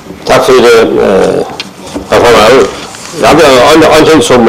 Tack för det. Jag hade en ting som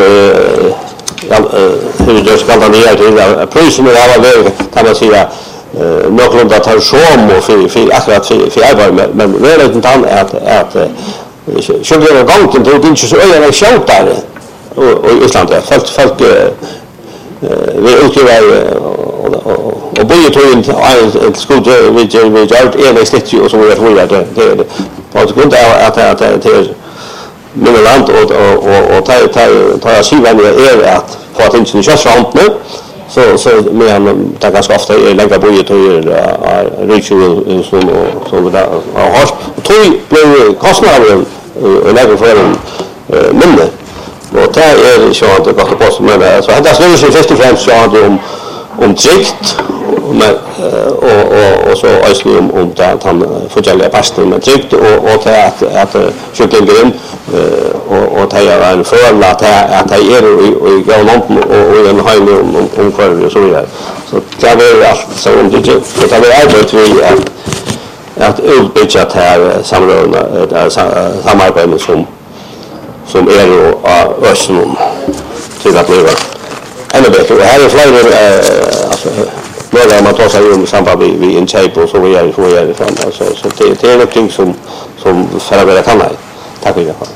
hur det ska vara ner till prisen av alla vägar kan man säga någorlunda tar som och för akkurat för arbete men det är inte att så det är gången det inte så öar skjuter och i Island folk vi utgör och börjar ta in en skuld vi gör en slitt och så vidare det på grund av att det men land och ta sidan är att få att inte köra runt nu så men det ganska ofta är lägga på det och ritual som där har tror blir kostnaden och lägga för en minne och det är så att det går på men så det är så först och främst så om trygt och så alltså om att han förtäljer pastorn med trygt och att kycklingen och ta en fördel att det är i gången och en höjd omkring och så vidare. Så det är allt så om det är arbete vi att utbygga det här samarbetet som är och östen till att leva ännu bättre. Och här är flera några man tar sig i samband med en tjejp och så vidare. Så det är någonting som föräldrar kan ha. Tack för det.